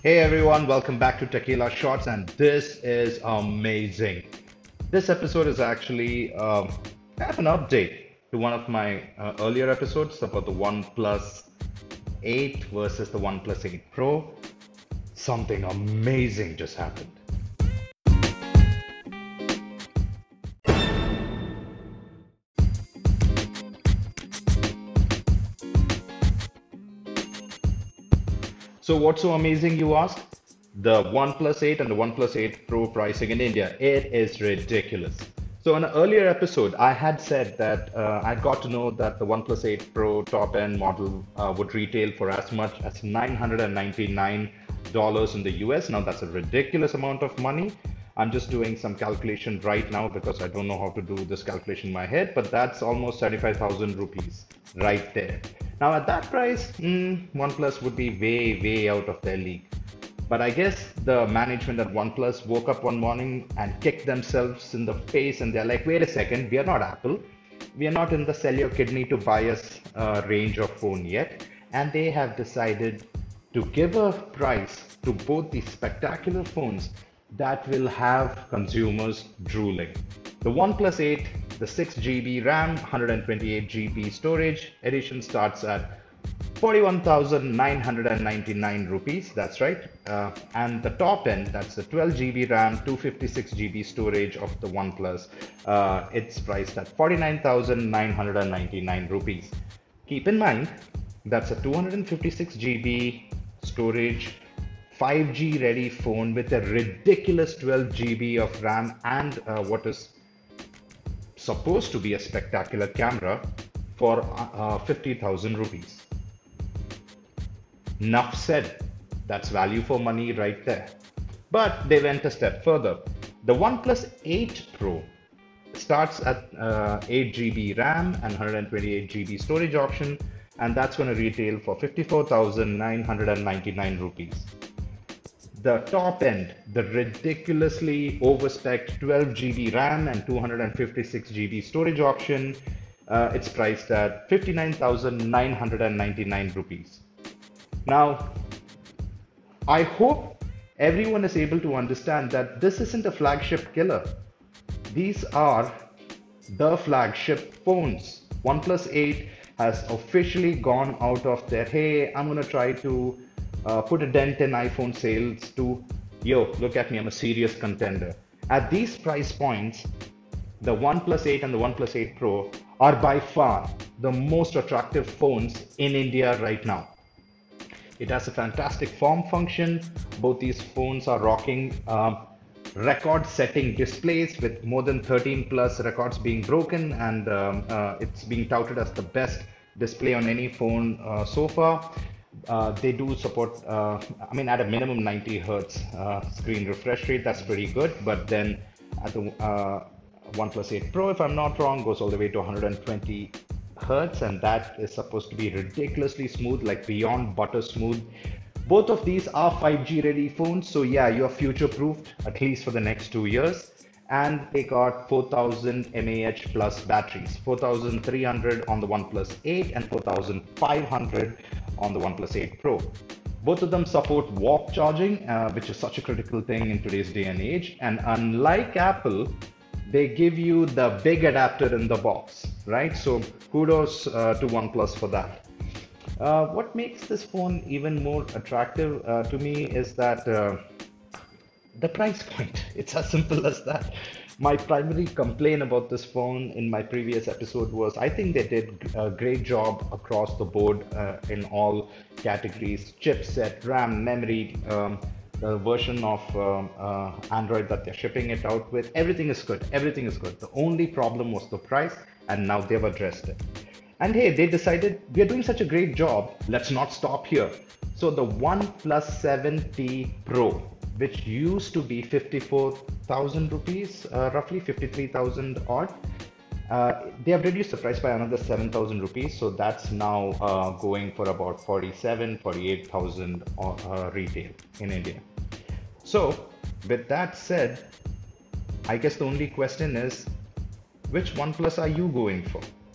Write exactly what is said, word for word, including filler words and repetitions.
Hey everyone, welcome back to Tequila Shots, and this is amazing. This episode is actually um, kind of an update to one of my uh, earlier episodes about the OnePlus eight versus the OnePlus eight Pro. Something amazing just happened. So what's so amazing, you ask? The OnePlus eight and the OnePlus eight Pro pricing in India. It is ridiculous. So in an earlier episode, I had said that uh, I got to know that the OnePlus eight Pro top-end model uh, would retail for as much as nine hundred ninety-nine dollars in the U S. Now that's a ridiculous amount of money. I'm just doing some calculation right now because I don't know how to do this calculation in my head, but that's almost seventy-five thousand rupees right there. Now at that price, mm, OnePlus would be way, way out of their league. But I guess the management at OnePlus woke up one morning and kicked themselves in the face, and they're like, wait a second, we are not Apple. We are not in the sell your kidney to buy us uh, range of phone yet. And they have decided to give a price to both these spectacular phones that will have consumers drooling. The OnePlus eight, the six G B RAM, one hundred twenty-eight G B storage edition starts at forty-one thousand nine hundred ninety-nine rupees. That's right. Uh, and the top end, that's the twelve G B RAM, two hundred fifty-six G B storage of the OnePlus. Uh, it's priced at forty-nine thousand nine hundred ninety-nine rupees. Keep in mind, that's a two hundred fifty-six G B storage, five G ready phone with a ridiculous twelve G B of RAM and uh, what is supposed to be a spectacular camera for uh, fifty thousand rupees. Enough said. That's value for money right there. But they went a step further. The OnePlus eight Pro starts at uh, eight G B RAM and one hundred twenty-eight G B storage option, and that's going to retail for fifty-four thousand nine hundred ninety-nine rupees. The top end, the ridiculously overspec'd twelve G B RAM and two hundred fifty-six G B storage option, uh, it's priced at fifty-nine thousand nine hundred ninety-nine rupees. Now, I hope everyone is able to understand that this isn't a flagship killer. These are the flagship phones. OnePlus eight has officially gone out of their, hey, I'm going to try to uh, put a dent in iPhone sales to, yo, look at me, I'm a serious contender. At these price points, the OnePlus eight and the OnePlus eight Pro are by far the most attractive phones in India right now. It has a fantastic form function. Both these phones are rocking um, record-setting displays with more than thirteen plus records being broken, and um, uh, it's being touted as the best display on any phone uh, so far. Uh, they do support, uh, I mean, at a minimum ninety hertz uh, screen refresh rate. That's pretty good. But then at the uh, OnePlus eight Pro, if I'm not wrong, goes all the way to one hundred twenty hertz, and that is supposed to be ridiculously smooth, like beyond butter smooth. Both of these are five G ready phones, so yeah, you're future proofed at least for the next two years. And they got four thousand mAh plus batteries, four thousand three hundred on the OnePlus eight and four thousand five hundred on the OnePlus eight Pro. Both of them support warp charging, uh, which is such a critical thing in today's day and age. And unlike Apple, they give you the big adapter in the box, right? So kudos uh, to OnePlus for that. Uh, what makes this phone even more attractive uh, to me is that uh, the price point. It's as simple as that. My primary complaint about this phone in my previous episode was I think they did a great job across the board uh, in all categories: chipset, RAM, memory, um, the version of um, uh, Android that they're shipping it out with. Everything is good. Everything is good. The only problem was the price, and now they've addressed it. And hey, they decided we're doing such a great job. Let's not stop here. So the OnePlus seven T Pro, which used to be fifty-four thousand rupees, uh, roughly fifty-three thousand odd, uh, they have reduced the price by another seven thousand rupees. So that's now uh, going for about forty-seven, forty-eight thousand uh, retail in India. So with that said, I guess the only question is, which OnePlus are you going for?